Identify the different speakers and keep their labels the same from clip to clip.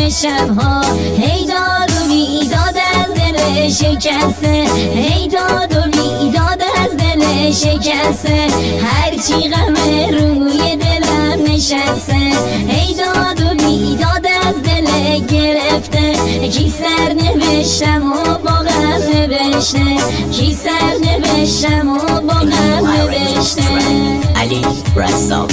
Speaker 1: شبها، هی داد و بیداد از دل شکسته، هی داد و بیداد از دل شکسته، هرچی غم روی دلم نشسته، هی داد و بیداد از دل گرفته، کی سر نوشتم و با غم نوشته، کی سر نوشتم و با غم نوشته.
Speaker 2: علی رزاقی.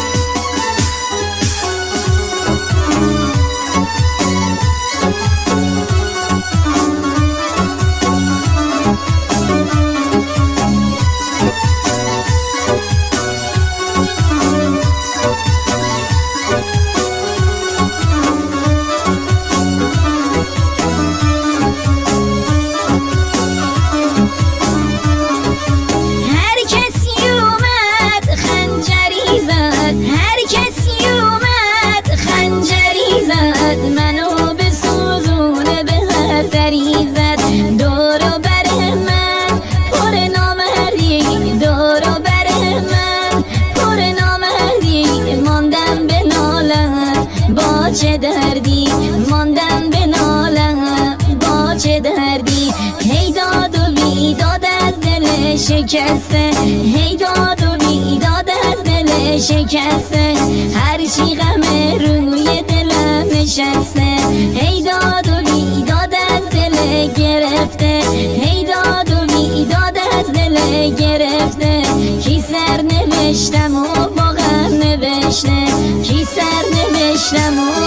Speaker 1: منو به سوزونه به هر دری زد، دورو بر من پر نامردی، دورو بر من پر نامردی، ماندم به نالم با چه دردی، ماندم به نالم با چه دردی، هی داد و بیداد از دل شکسته، هی داد و بیداد از دل شکسته، هرچی غم روی دلم نشسته، هی داد و بیداد از دل گرفته، هی داد و بیداد از دل گرفته، کی سر نوشتم و با غم نوشته، کی سر نوشتم و